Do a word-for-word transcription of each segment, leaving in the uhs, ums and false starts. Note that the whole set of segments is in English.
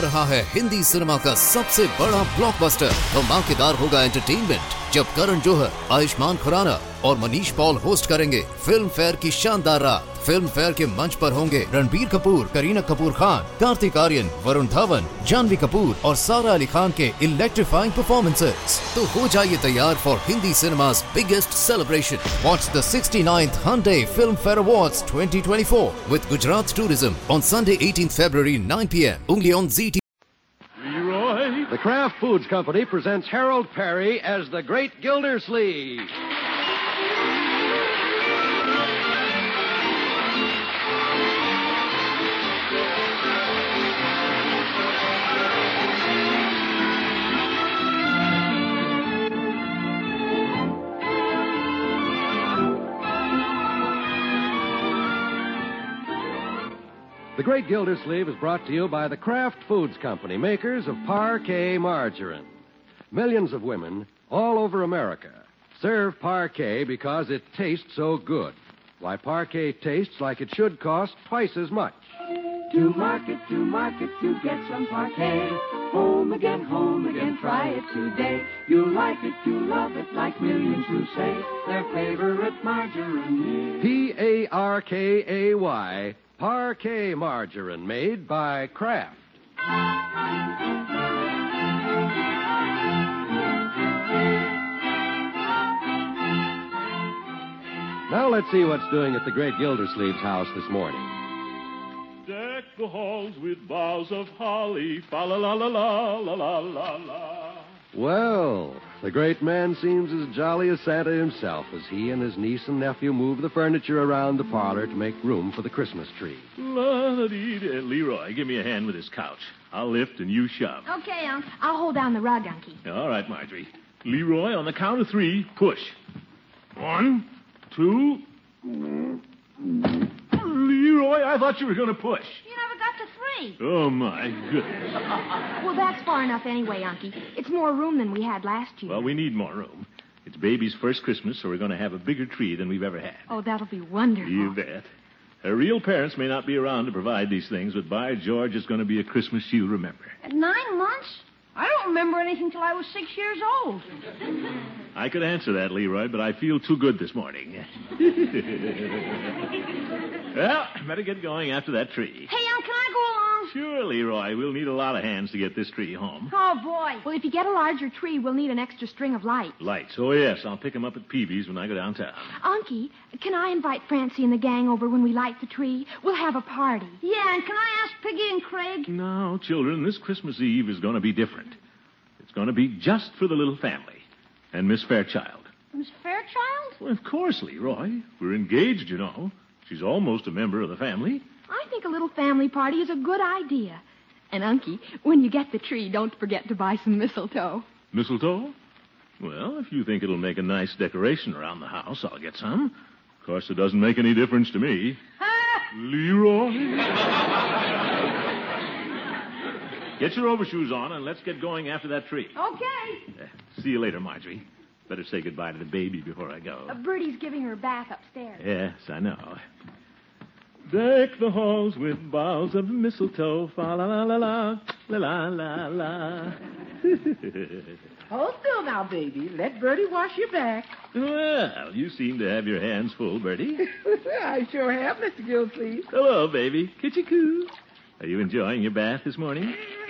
रहा है हिंदी सिनेमा का सबसे बड़ा ब्लॉकबस्टर। धमाकेदार होगा एंटरटेनमेंट जब करण जौहर, आयुष्मान खुराना और मनीष पॉल होस्ट करेंगे फिल्म फेयर की शानदार रात। फिल्म फेयर के मंच पर होंगे रणबीर कपूर, करीना कपूर खान, कार्तिक आर्यन, वरुण धवन, जानवी कपूर और सारा अली खान के इलेक्ट्रीफाइंग परफॉर्मेंसेस। तो हो जाइए तैयार for Hindi cinema's biggest celebration. Watch the sixty-ninth Hyundai Film Fair Awards twenty twenty-four with Gujarat Tourism on Sunday eighteenth February nine p m only on Z T V. Leroy. The Kraft Foods Company presents Harold Perry as the Great Gildersleeve. The Great Gildersleeve is brought to you by the Kraft Foods Company, makers of Parquet margarine. Millions of women all over America serve Parquet because it tastes so good. Why, Parquet tastes like it should cost twice as much. To market, to market, to get some Parquet. Home again, home again, try it today. You'll like it, you'll love it, like millions who say their favorite margarine is P A R K A Y. Parquet margarine made by Kraft. Now let's see what's doing at the Great Gildersleeve's house this morning. Deck the halls with boughs of holly, fa la la la la la la la la. Well, the great man seems as jolly as Santa himself as he and his niece and nephew move the furniture around the parlor to make room for the Christmas tree. La-da-dee-da. Leroy, give me a hand with this couch. I'll lift and you shove. Okay, Unc. I'll hold down the rug, Unky. All right, Marjorie. Leroy, on the count of three, push. One, two... Leroy, I thought you were going to push. You never got to three. Oh, my goodness. Well, that's far enough anyway, Unky. It's more room than we had last year. Well, we need more room. It's Baby's first Christmas, so we're going to have a bigger tree than we've ever had. Oh, that'll be wonderful. You bet. Her real parents may not be around to provide these things, but by George, it's going to be a Christmas she'll remember. At nine months? I don't remember anything till I was six years old. I could answer that, Leroy, but I feel too good this morning. Well, better get going after that tree. Hey, Unc, can I go along? Sure, Leroy. We'll need a lot of hands to get this tree home. Oh, boy. Well, if you get a larger tree, we'll need an extra string of lights. Lights. Oh, yes. I'll pick them up at Peavy's when I go downtown. Unky, can I invite Francie and the gang over when we light the tree? We'll have a party. Yeah, and can I ask Piggy and Craig? No, children, this Christmas Eve is going to be different. It's going to be just for the little family and Miss Fairchild. Miss Fairchild? Well, of course, Leroy. We're engaged, you know. She's almost a member of the family. I think a little family party is a good idea. And, Unky, when you get the tree, don't forget to buy some mistletoe. Mistletoe? Well, if you think it'll make a nice decoration around the house, I'll get some. Of course, it doesn't make any difference to me. Leroy? Get your overshoes on, and let's get going after that tree. Okay. Uh, see you later, Marjorie. Better say goodbye to the baby before I go. Uh, Bertie's giving her a bath upstairs. Yes, I know. Deck the halls with boughs of mistletoe, fa la la la la, la la la la. Hold still now, baby. Let Bertie wash your back. Well, you seem to have your hands full, Bertie. I sure have, Mister Gilsleeve. Hello, baby. Kitty-coo. Are you enjoying your bath this morning?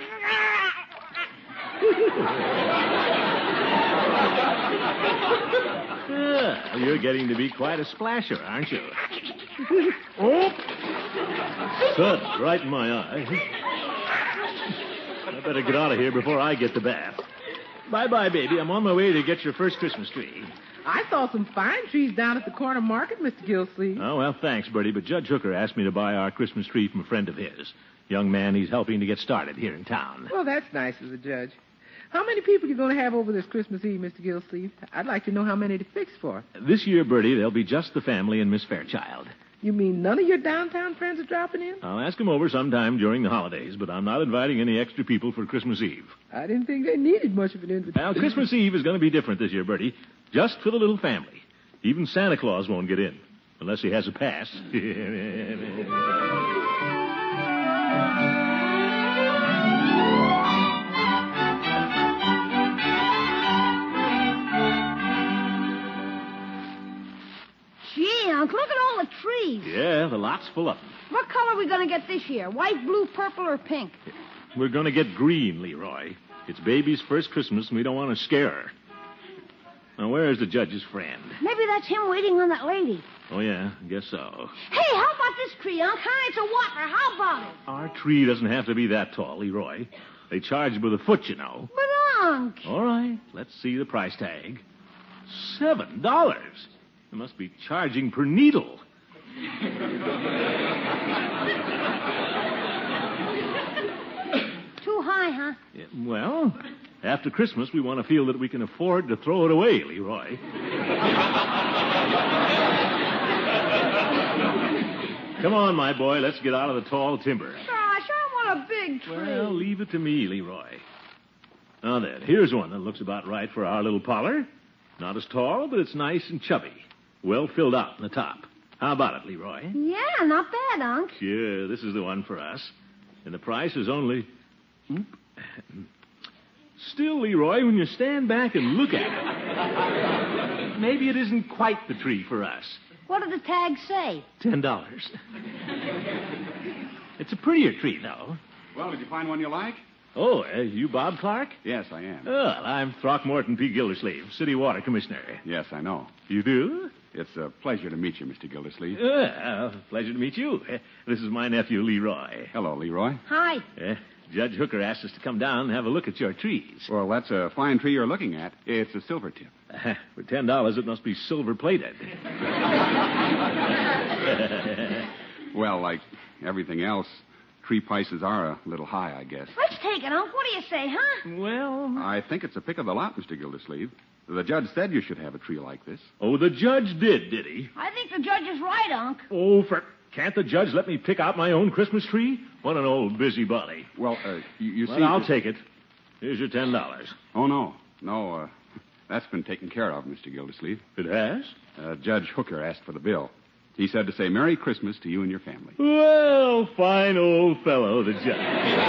Ah, you're getting to be quite a splasher, aren't you? Oh! Thud, right in my eye. I better get out of here before I get the bath. Bye-bye, baby. I'm on my way to get your first Christmas tree. I saw some fine trees down at the corner market, Mister Gilsleeve. Oh, well, thanks, Bertie, but Judge Hooker asked me to buy our Christmas tree from a friend of his. Young man he's helping to get started here in town. Well, that's nice of the judge. How many people are you going to have over this Christmas Eve, Mister Gilsleeve? I'd like to know how many to fix for. This year, Bertie, there'll be just the family and Miss Fairchild. You mean none of your downtown friends are dropping in? I'll ask them over sometime during the holidays, but I'm not inviting any extra people for Christmas Eve. I didn't think they needed much of an invitation. Well, Christmas Eve is going to be different this year, Bertie. Just for the little family. Even Santa Claus won't get in, unless he has a pass. lots full of them. What color are we going to get this year? White, blue, purple, or pink? We're going to get green, Leroy. It's baby's first Christmas, and we don't want to scare her. Now, where is the judge's friend? Maybe that's him waiting on that lady. Oh, yeah, I guess so. Hey, how about this tree, Unc? Huh? It's a whopper. How about it? Our tree doesn't have to be that tall, Leroy. They charge by the foot, you know. But, Unc. All right, let's see the price tag. Seven dollars. They must be charging per needle. Too high, huh? Yeah, well, after Christmas, we want to feel that we can afford to throw it away, Leroy. Come on, my boy. Let's get out of the tall timber. Gosh, I want a big tree. Well, leave it to me, Leroy. Now then, here's one that looks about right for our little parlor. Not as tall, but it's nice and chubby. Well filled out in the top. How about it, Leroy? Yeah, not bad, Unc. Sure, this is the one for us. And the price is only... Oop. Still, Leroy, when you stand back and look at it, maybe it isn't quite the tree for us. What did the tag say? Ten dollars. It's a prettier tree, though. Well, did you find one you like? Oh, uh, you Bob Clark? Yes, I am. Well, I'm Throckmorton P. Gildersleeve, City Water Commissioner. Yes, I know. You do? It's a pleasure to meet you, Mister Gildersleeve. Uh, pleasure to meet you. Uh, this is my nephew, Leroy. Hello, Leroy. Hi. Uh, Judge Hooker asked us to come down and have a look at your trees. Well, that's a fine tree you're looking at. It's a silver tip. Uh, for ten dollars, it must be silver-plated. Well, like everything else, tree prices are a little high, I guess. Let's take it, Unc. What do you say, huh? Well... I think it's a pick of the lot, Mister Gildersleeve. The judge said you should have a tree like this. Oh, the judge did, did he? I think the judge is right, Unc. Oh, for... Can't the judge let me pick out my own Christmas tree? What an old busybody. Well, uh, you, you well, see... I'll take it. Here's your ten dollars. Oh, no. No, uh, that's been taken care of, Mister Gildersleeve. It has? Uh, Judge Hooker asked for the bill. He said to say Merry Christmas to you and your family. Well, fine old fellow, the judge. Well,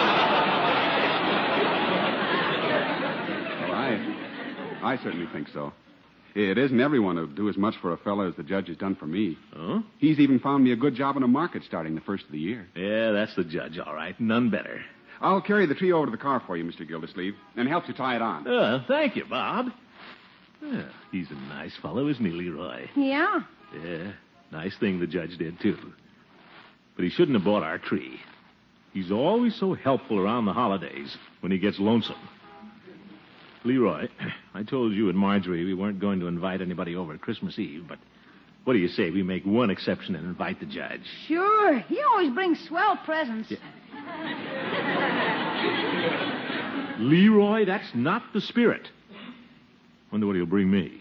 I, I certainly think so. It isn't everyone who'd do as much for a fellow as the judge has done for me. Oh? He's even found me a good job in a market starting the first of the year. Yeah, that's the judge, all right. None better. I'll carry the tree over to the car for you, Mister Gildersleeve, and help you tie it on. Uh, thank you, Bob. Yeah, he's a nice fellow, isn't he, Leroy? Yeah. Yeah, nice thing the judge did, too. But he shouldn't have bought our tree. He's always so helpful around the holidays when he gets lonesome. Leroy, I told you and Marjorie we weren't going to invite anybody over at Christmas Eve, but what do you say we make one exception and invite the judge? Sure. He always brings swell presents. Yeah. Leroy, that's not the spirit. Wonder what he'll bring me.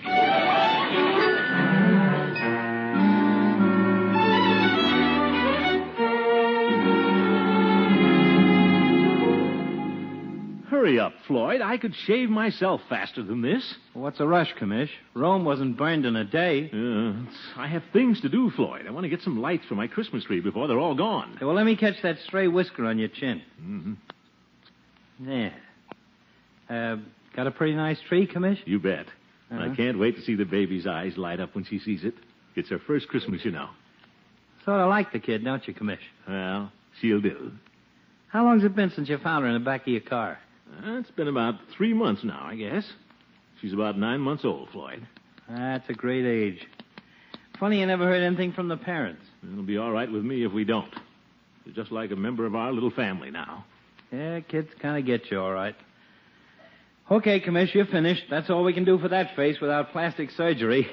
Hurry up, Floyd. I could shave myself faster than this. What's a rush, Commish? Rome wasn't burned in a day. Uh, I have things to do, Floyd. I want to get some lights for my Christmas tree before they're all gone. Well, let me catch that stray whisker on your chin. Mm-hmm. Yeah. Uh, got a pretty nice tree, Commish? You bet. Uh-huh. I can't wait to see the baby's eyes light up when she sees it. It's her first Christmas, you know. Sort of like the kid, don't you, Commish? Well, she'll do. How long's it been since you found her in the back of your car? Uh, it's been about three months now, I guess. She's about nine months old, Floyd. That's a great age. Funny you never heard anything from the parents. It'll be all right with me if we don't. They're just like a member of our little family now. Yeah, kids kind of get you all right. Okay, Commish, you're finished. That's all we can do for that face without plastic surgery.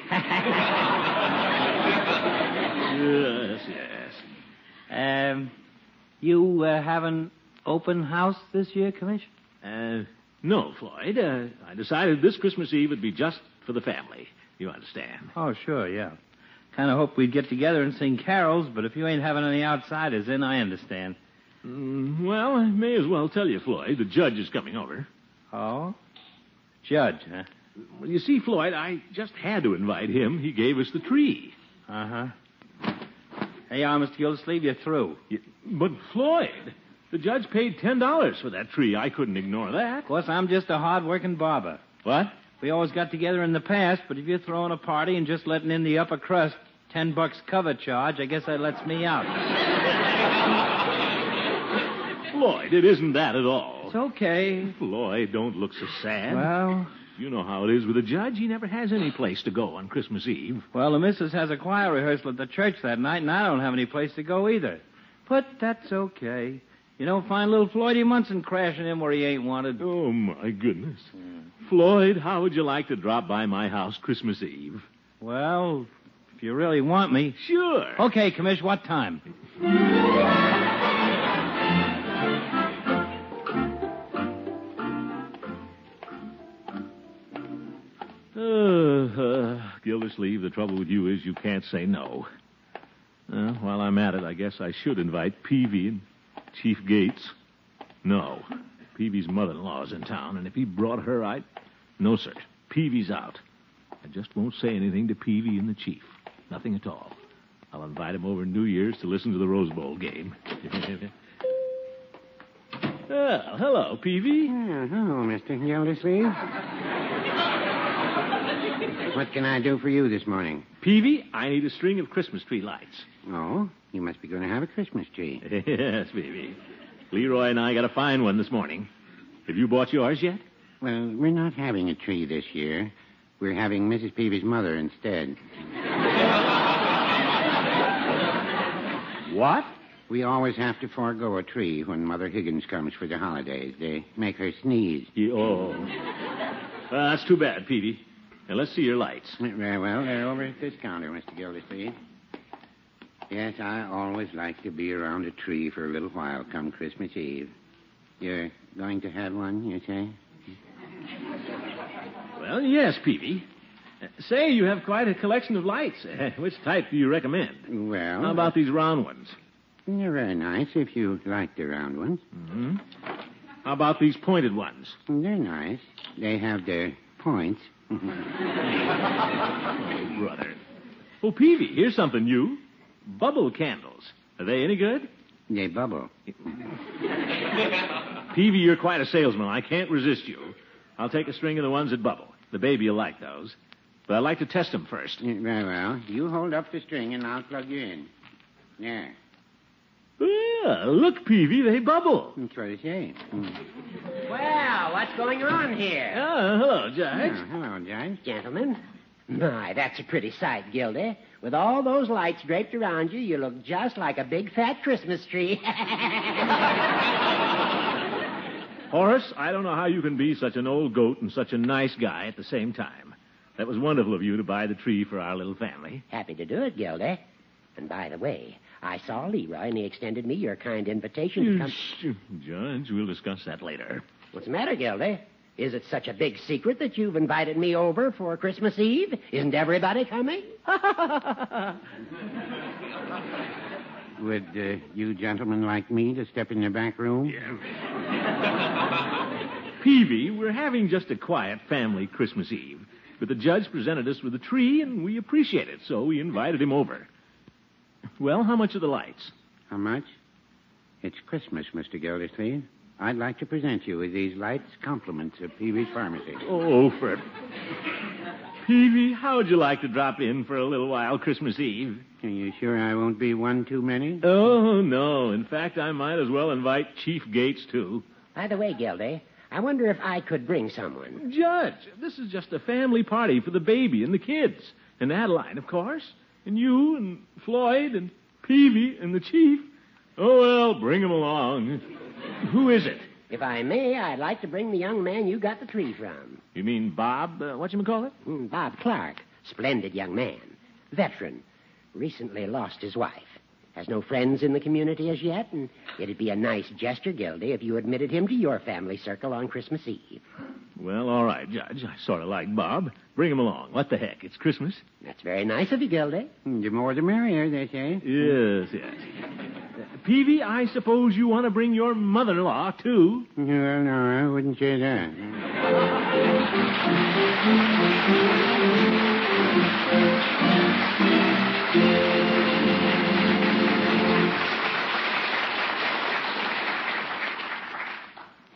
Yes, yes. Um, you uh, have an open house this year, Commish? Uh, no, Floyd. Uh, I decided this Christmas Eve would be just for the family. You understand? Oh, sure, yeah. Kind of hoped we'd get together and sing carols, but if you ain't having any outsiders in, I understand. Mm, well, I may as well tell you, Floyd. The judge is coming over. Oh? Judge, huh? Well, you see, Floyd, I just had to invite him. He gave us the tree. Uh-huh. Hey, you are, Mister Gildersleeve, you're through. You, but, Floyd, the judge paid ten dollars for that tree. I couldn't ignore that. Of course, I'm just a hard-working barber. What? We always got together in the past, but if you're throwing a party and just letting in the upper crust, ten bucks cover charge, I guess that lets me out. Floyd, it isn't that at all. It's okay. Floyd, don't look so sad. Well... You know how it is with a judge. He never has any place to go on Christmas Eve. Well, the missus has a choir rehearsal at the church that night, and I don't have any place to go either. But that's okay. You don't find little Floydie Munson crashing in where he ain't wanted. Oh, my goodness. Mm. Floyd, how would you like to drop by my house Christmas Eve? Well, if you really want me. Sure. Okay, Commish, what time? Uh, uh, Gildersleeve, the trouble with you is you can't say no. Uh, while I'm at it, I guess I should invite Peavy and Chief Gates. No. Peavy's mother-in-law's in town, and if he brought her, I'd... No, sir. Peavy's out. I just won't say anything to Peavy and the Chief. Nothing at all. I'll invite him over New Year's to listen to the Rose Bowl game. Well, hello, Peavy. Oh, hello, Mister Gildersleeve. What can I do for you this morning? Peavy, I need a string of Christmas tree lights. Oh, you must be going to have a Christmas tree. Yes, Peavy. Leroy and I got to find one this morning. Have you bought yours yet? Well, we're not having a tree this year. We're having Missus Peavy's mother instead. What? We always have to forego a tree when Mother Higgins comes for the holidays. They make her sneeze. Yeah, oh. Well, that's too bad, Peavy. Now, let's see your lights. Very well. They're over at this counter, Mister Gildersleeve. Yes, I always like to be around a tree for a little while come Christmas Eve. You're going to have one, you say? Well, yes, Peavy. Uh, say, you have quite a collection of lights. Uh, which type do you recommend? Well... How about these round ones? They're very nice if you like the round ones. Mm-hmm. How about these pointed ones? They're nice. They have their points. Oh, brother. Oh, Peavy, here's something new. Bubble candles. Are they any good? They bubble. Peavy, you're quite a salesman. I can't resist you. I'll take a string of the ones that bubble. The baby will like those. But I'd like to test them first. Very well. You hold up the string and I'll plug you in. There. Yeah, look, Peavy, they bubble. That's what I say. Well, what's going on here? Oh, hello, Judge. Oh, hello, Judge. Gentlemen. My, that's a pretty sight, Gildy. With all those lights draped around you, you look just like a big fat Christmas tree. Horace, I don't know how you can be such an old goat and such a nice guy at the same time. That was wonderful of you to buy the tree for our little family. Happy to do it, Gildy. And by the way, I saw Leroy, and he extended me your kind invitation to come... Shh, Judge, we'll discuss that later. What's the matter, Gildy? Is it such a big secret that you've invited me over for Christmas Eve? Isn't everybody coming? Would uh, you gentlemen like me to step in the back room? Yeah. Peavy, we're having just a quiet family Christmas Eve. But the judge presented us with a tree, and we appreciate it, so we invited him over. Well, how much are the lights? How much? It's Christmas, Mister Gildersleeve. I'd like to present you with these lights compliments of Peavy's Pharmacy. Oh, for... Peavy, how would you like to drop in for a little while Christmas Eve? Are you sure I won't be one too many? Oh, no. In fact, I might as well invite Chief Gates, too. By the way, Gildy, I wonder if I could bring someone. Judge, this is just a family party for the baby and the kids. And Adeline, of course. And you and Floyd and Peavy and the Chief. Oh, well, bring them along. Who is it? If I may, I'd like to bring the young man you got the tree from. You mean Bob, uh, whatchamacallit? Mm, Bob Clark. Splendid young man. Veteran. Recently lost his wife. Has no friends in the community as yet, and it'd be a nice gesture, Gildy, if you admitted him to your family circle on Christmas Eve. Well, all right, Judge. I sort of like Bob. Bring him along. What the heck? It's Christmas. That's very nice of you, Gildy. The more the merrier, they say. Yes, yes. Uh, Peavy, I suppose you want to bring your mother-in-law, too. Well, no, I wouldn't say that.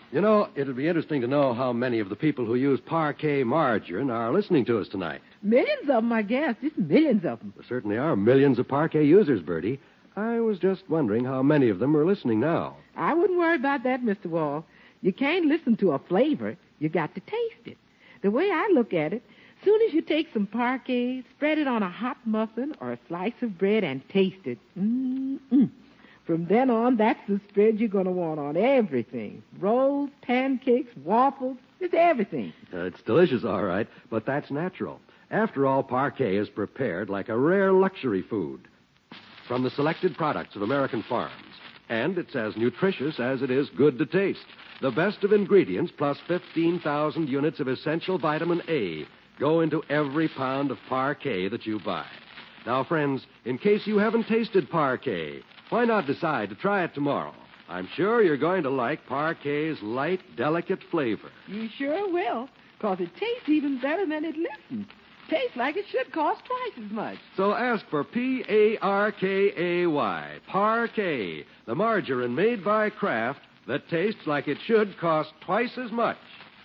You know, it'll be interesting to know how many of the people who use Parquet margarine are listening to us tonight. Millions of them, I guess. Just millions of them. There certainly are millions of Parquet users, Bertie. I was just wondering how many of them are listening now. I wouldn't worry about that, Mister Wall. You can't listen to a flavor. You got to taste it. The way I look at it, soon as you take some Parquet, spread it on a hot muffin or a slice of bread and taste it. Mm-mm. From then on, that's the spread you're going to want on everything. Rolls, pancakes, waffles, it's everything. Uh, it's delicious, all right, but that's natural. After all, Parquet is prepared like a rare luxury food from the selected products of American farms. And it's as nutritious as it is good to taste. The best of ingredients plus fifteen thousand units of essential vitamin A go into every pound of Parquet that you buy. Now, friends, in case you haven't tasted Parquet, why not decide to try it tomorrow? I'm sure you're going to like Parquet's light, delicate flavor. You sure will, because it tastes even better than it listens. Tastes like it should cost twice as much. So ask for P A R K A Y, Parquet, the margarine made by Kraft that tastes like it should cost twice as much.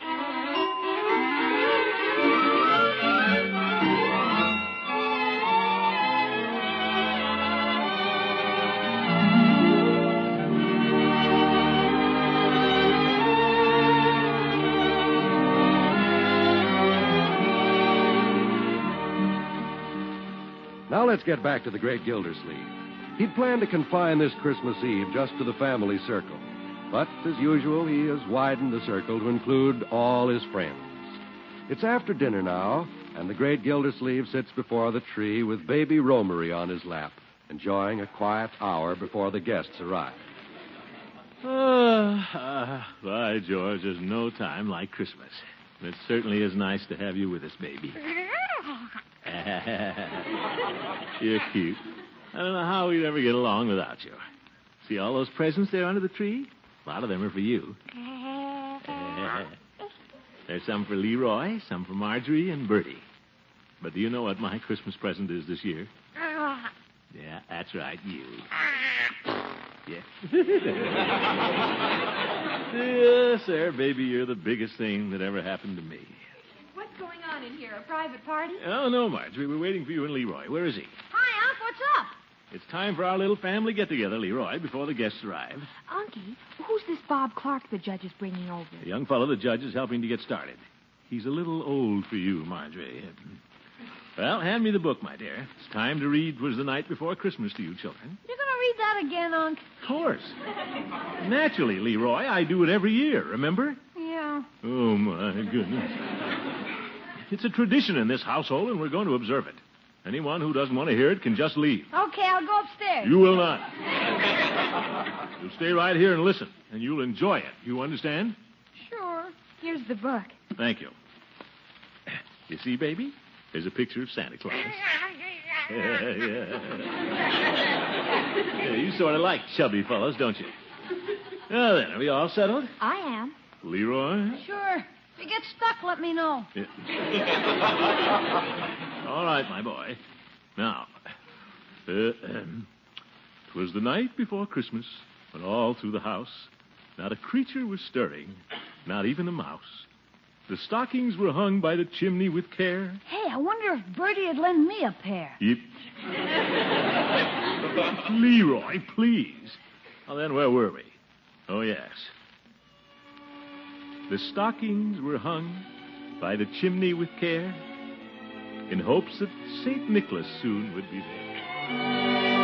Now let's get back to the great Gildersleeve. He'd planned to confine this Christmas Eve just to the family circle. But, as usual, he has widened the circle to include all his friends. It's after dinner now, and the great Gildersleeve sits before the tree with baby Romery on his lap, enjoying a quiet hour before the guests arrive. Oh, uh, by George, there's no time like Christmas. It certainly is nice to have you with us, baby. You're cute. I don't know how we'd ever get along without you. See all those presents there under the tree? A lot of them are for you. There's some for Leroy, some for Marjorie and Bertie. But do you know what my Christmas present is this year? Yeah, that's right, you. Yeah. Yes, sir, baby, you're the biggest thing that ever happened to me. What's going on in here? A private party? Oh, no, Marjorie. We're waiting for you and Leroy. Where is he? Hi, Unc. What's up? It's time for our little family get-together, Leroy, before the guests arrive. Unky, who's this Bob Clark the judge is bringing over? The young fellow the judge is helping to get started. He's a little old for you, Marjorie. Well, hand me the book, my dear. It's time to read "'Twas the Night Before Christmas" to you children. You're going to read that again, Unc? Of course. Naturally, Leroy. I do it every year, remember? Yeah. Oh, my goodness. It's a tradition in this household, and we're going to observe it. Anyone who doesn't want to hear it can just leave. Okay, I'll go upstairs. You will not. You'll stay right here and listen, and you'll enjoy it. You understand? Sure. Here's the book. Thank you. You see, baby? There's a picture of Santa Claus. Yeah, yeah. Yeah, you sort of like chubby fellows, don't you? Now then, are we all settled? I am. Leroy? Sure. If you get stuck, let me know. Yeah. All right, my boy. Now, uh, um, 'twas the night before Christmas, when all through the house not a creature was stirring, not even a mouse. The stockings were hung by the chimney with care. Hey, I wonder if Bertie would lend me a pair. Yep. Leroy, please. Well, then, where were we? Oh, yes. The stockings were hung by the chimney with care, in hopes that Saint Nicholas soon would be there.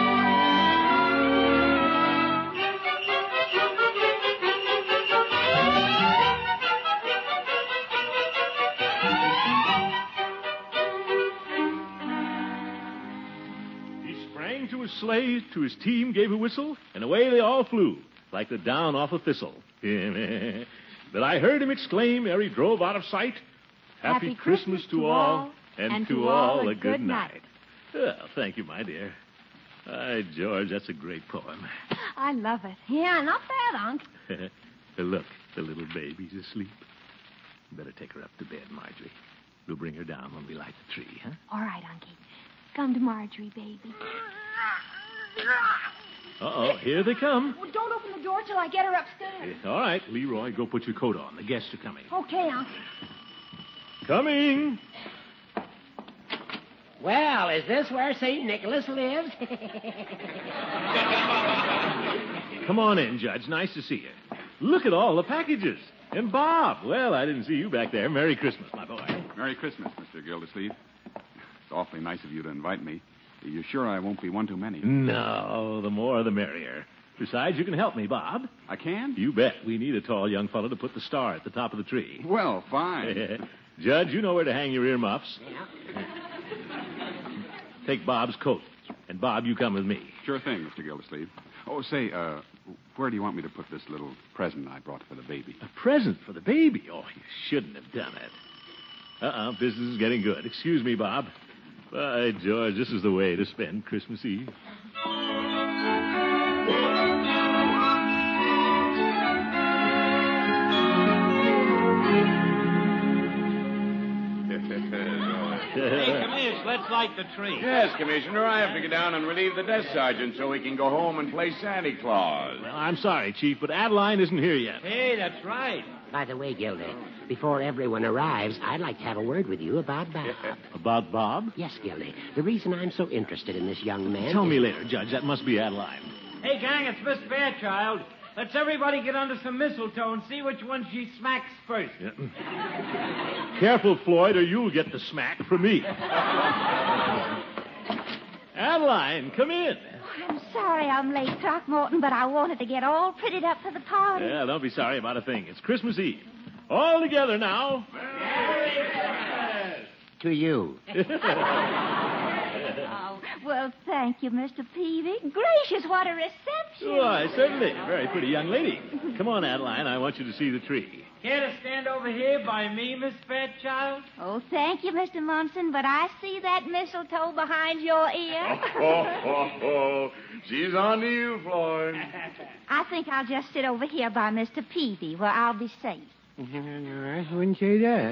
To his sleigh, to his team gave a whistle, and away they all flew, like the down off a thistle. But I heard him exclaim ere he drove out of sight, Happy, Happy Christmas, Christmas to all, and, and to all a good, good night. night. Well, thank you, my dear. By George, that's a great poem. I love it. Yeah, not bad, Unc. Look, the little baby's asleep. You better take her up to bed, Marjorie. We'll bring her down when we light the tree, huh? All right, Unky. Come to Marjorie, baby. Uh-oh, here they come. Well, don't open the door till I get her upstairs. All right, Leroy, go put your coat on. The guests are coming. Okay, Uncle. Coming. Well, is this where Saint Nicholas lives? Come on in, Judge. Nice to see you. Look at all the packages. And Bob. Well, I didn't see you back there. Merry Christmas, my boy. Merry Christmas, Mister Gildersleeve. It's awfully nice of you to invite me. Are you sure I won't be one too many? No, the more the merrier. Besides, you can help me, Bob. I can? You bet. We need a tall young fellow to put the star at the top of the tree. Well, fine. Judge, you know where to hang your earmuffs. Yeah. Take Bob's coat. And, Bob, you come with me. Sure thing, Mister Gildersleeve. Oh, say, uh, where do you want me to put this little present I brought for the baby? A present for the baby? Oh, you shouldn't have done it. Uh-uh, business is getting good. Excuse me, Bob. By George, this is the way to spend Christmas Eve. Hey, Commish, let's light the tree. Yes, Commissioner, I have to get down and relieve the desk sergeant so he can go home and play Santa Claus. Well, I'm sorry, Chief, but Adeline isn't here yet. Hey, that's right. By the way, Gildy, before everyone arrives, I'd like to have a word with you about Bob. About Bob? Yes, Gildy. The reason I'm so interested in this young man... Tell is... me later, Judge. That must be Adeline. Hey, gang, it's Miss Fairchild. Let's everybody get under some mistletoe and see which one she smacks first. Yeah. Careful, Floyd, or you'll get the smack from me. Adeline, come in. I'm sorry I'm late, Throckmorton, but I wanted to get all prettied up for the party. Yeah, don't be sorry about a thing. It's Christmas Eve. All together now. Merry Christmas! To you. Oh, well, thank you, Mister Peavy. Gracious, what a reception. Why, certainly. Very pretty young lady. Come on, Adeline. I want you to see the tree. Care to stand over here by me, Miss Fairchild? Oh, thank you, Mister Munson, but I see that mistletoe behind your ear. Oh, oh, oh. She's on to you, Floyd. I think I'll just sit over here by Mister Peavy, where I'll be safe. I wouldn't say that.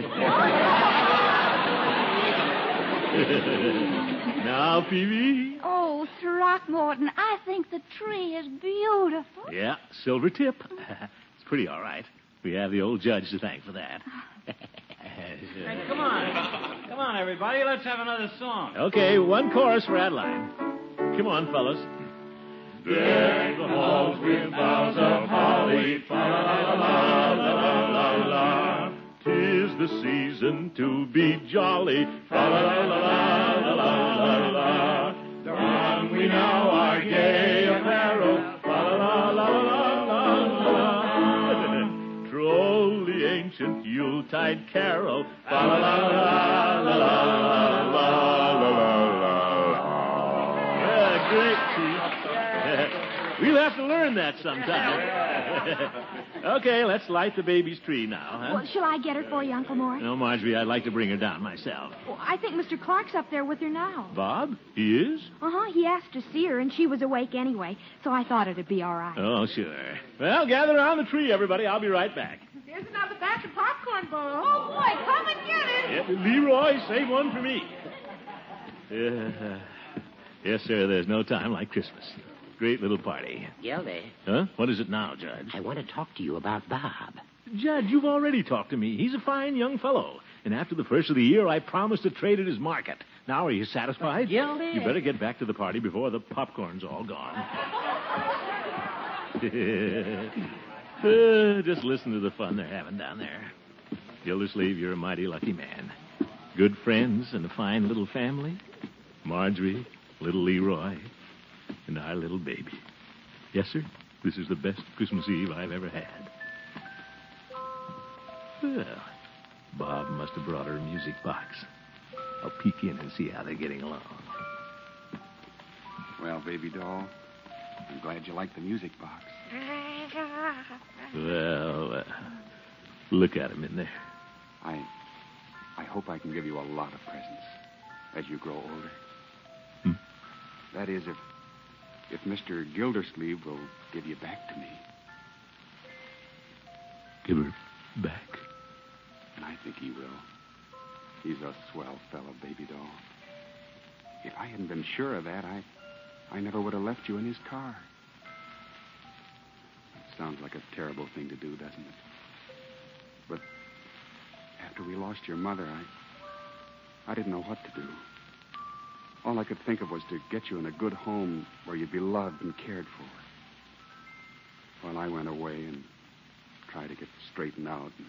Now, Peavy. Oh, Throckmorton, I think the tree is beautiful. Yeah, silver tip. It's pretty all right. We have the old judge to thank for that. Hey, come on. Come on, everybody. Let's have another song. Okay, one chorus for Adeline. Come on, fellas. Deck the halls with boughs of holly, fa la la la la la la. 'Tis the season to be jolly, fa la la la la la la la. Don we now our gay apparel, fa la la la la la la. Troll the ancient Yuletide carol, fa la la la la la la la la. Yeah, great, Chief. We'll have to learn that sometime. Okay, let's light the baby's tree now, huh? Well, shall I get her for you, Uncle Maury? No, Marjorie, I'd like to bring her down myself. Well, I think Mister Clark's up there with her now. Bob? He is? Uh-huh. He asked to see her, and she was awake anyway, so I thought it'd be all right. Oh, sure. Well, gather around the tree, everybody. I'll be right back. Here's another batch of popcorn balls. Oh, boy, come and get it. Yeah, Leroy, save one for me. Uh, yes, sir, there's no time like Christmas. Great little party. Gildy. Huh? What is it now, Judge? I want to talk to you about Bob. Judge, you've already talked to me. He's a fine young fellow. And after the first of the year, I promised to trade at his market. Now, are you satisfied? Gildy. You better get back to the party before the popcorn's all gone. uh, just listen to the fun they're having down there. Gildersleeve, you're a mighty lucky man. Good friends and a fine little family. Marjorie, little Leroy, and our little baby. Yes, sir, this is the best Christmas Eve I've ever had. Well, Bob must have brought her a music box. I'll peek in and see how they're getting along. Well, baby doll, I'm glad you like the music box. Well, uh, look at him in there. I, I hope I can give you a lot of presents as you grow older. Hmm? That is, if, if Mister Gildersleeve will give you back to me. Give her back? And I think he will. He's a swell fellow, baby doll. If I hadn't been sure of that, I, I never would have left you in his car. sounds like a terrible thing to do, doesn't it? But after we lost your mother, I, I didn't know what to do. All I could think of was to get you in a good home where you'd be loved and cared for. While I went away and tried to get straightened out. And...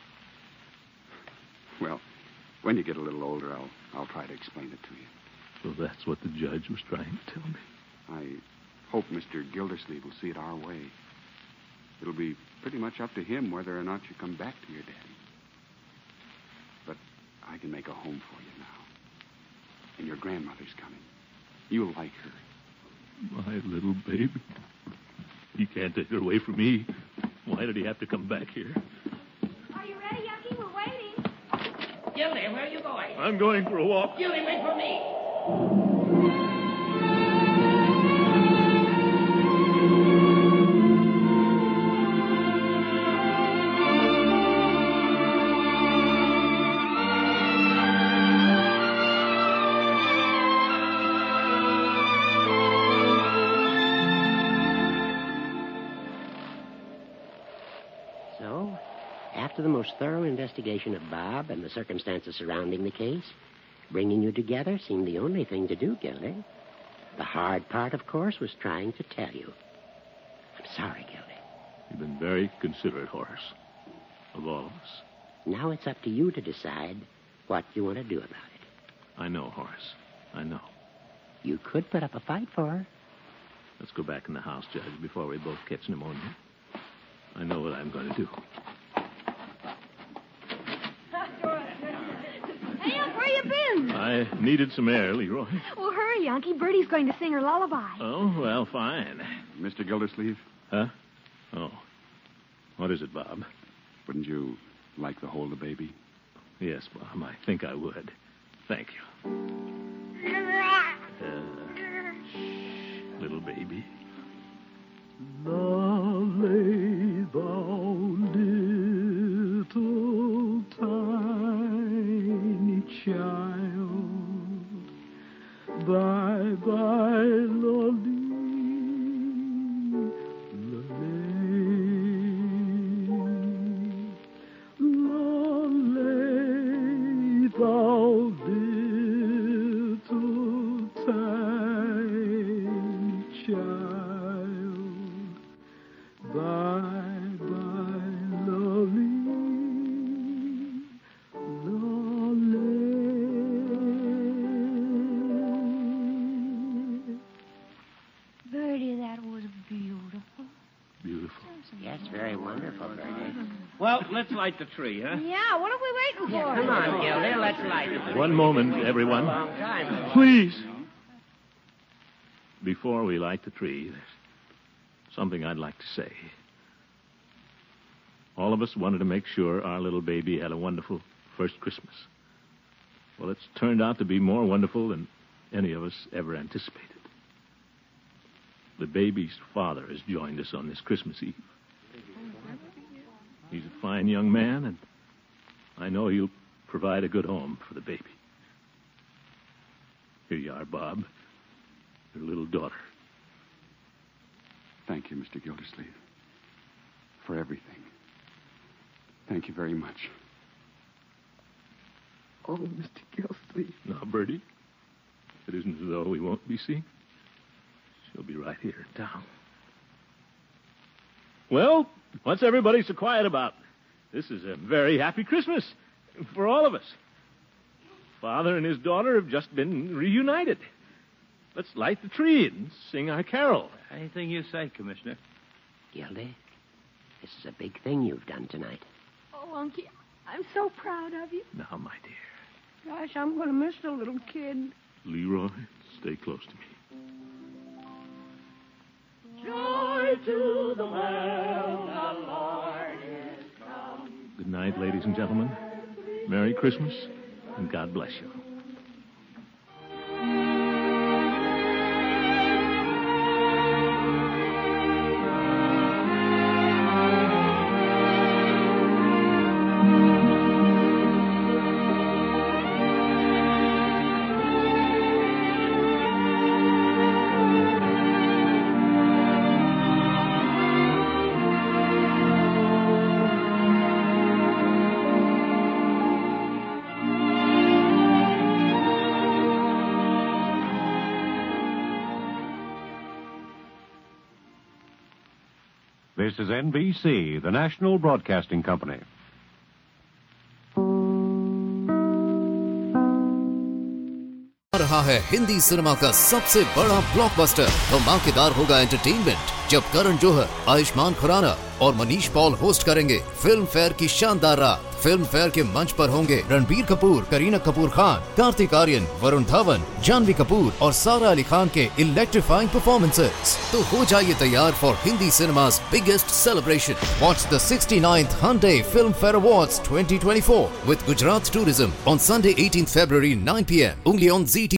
Well, when you get a little older, I'll, I'll try to explain it to you. So that's what the judge was trying to tell me. I hope Mister Gildersleeve will see it our way. It'll be pretty much up to him whether or not you come back to your daddy. But I can make a home for you now. And your grandmother's coming. You'll like her. My little baby. He can't take her away from me. Why did he have to come back here? Are you ready, Yucky? We're waiting. Gildy, where are you going? I'm going for a walk. Gildy, wait for me. So, after the most thorough investigation of Bob and the circumstances surrounding the case, bringing you together seemed the only thing to do, Gildy. The hard part, of course, was trying to tell you. I'm sorry, Gildy. You've been very considerate, Horace. Of all of us. Now it's up to you to decide what you want to do about it. I know, Horace. I know. You could put up a fight for her. Let's go back in the house, Judge, before we both catch pneumonia. I know what I'm going to do. Hey, Unc, where you been? I needed some air, Leroy. Well, hurry, Unky. Bertie's going to sing her lullaby. Oh, well, fine. Mister Gildersleeve? Huh? Oh. What is it, Bob? Wouldn't you like to hold the baby? Yes, Bob, I think I would. Thank you. Uh, shh, little baby. Lovely, thou little tiny child, bye-bye, lolly, lolly, lolly, thou little tiny child. Bye-bye, lolly, lolly. Bertie, that was beautiful. Beautiful. Yes, very wonderful, Bertie. Well, let's light the tree, huh? Yeah, what are we waiting for? Come on, Gildy, let's light it. One moment, everyone. A long time. Please. Before we light the tree, there's something I'd like to say. All of us wanted to make sure our little baby had a wonderful first Christmas. Well, it's turned out to be more wonderful than any of us ever anticipated. The baby's father has joined us on this Christmas Eve. He's a fine young man, and I know he'll provide a good home for the baby. Here you are, Bob. Your little daughter. Thank you, Mister Gildersleeve, for everything. Thank you very much. Oh, Mister Gildersleeve. Now, Bertie, it isn't as though we won't be seeing. She'll be right here in town. Well, what's everybody so quiet about? This is a very happy Christmas for all of us. Father and his daughter have just been reunited. Let's light the tree and sing our carol. Anything you say, Commissioner. Gildy, this is a big thing you've done tonight. Oh, Unky, I'm so proud of you. Now, my dear. Gosh, I'm going to miss the little kid. Leroy, stay close to me. Joy to the world, the Lord is come. Good night, ladies and gentlemen. Merry Christmas, and God bless you. This is N B C, the national broadcasting company. रहा है Hindi cinema का सबसे बड़ा blockbuster. धमाकेदार होगा entertainment जब करण जौहर, आयुष्मान खुराना और Manish Paul host करेंगे फिल्म फेयर की शानदार रात। फिल्म फेयर के मंच पर होंगे रणबीर कपूर, करीना कपूर खान, कार्तिक आर्यन, वरुण धवन, जानवी कपूर और सारा अली खान के इलेक्ट्रीफाइंग परफॉर्मेंसेस। तो हो जाइए तैयार for Hindi cinema's biggest celebration. Watch the sixty-ninth Hyundai Film Fair Awards twenty twenty-four with Gujarat Tourism on Sunday eighteenth February nine p m only on Z T V.